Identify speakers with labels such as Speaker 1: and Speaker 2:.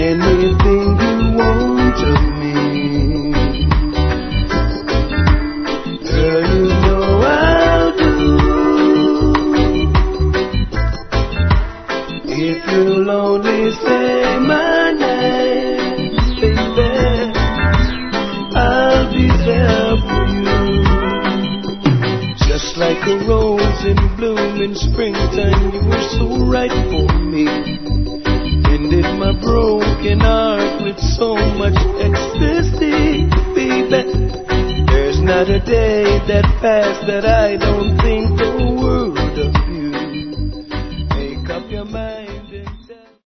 Speaker 1: anything you want of me. Girl, you know I'll do. If you'll only say my name, baby, I'll be there for you. Just like a rose in bloom in springtime, you were so right for me. Mended my broken heart with so much ecstasy, baby. There's not a day that passed that I don't think of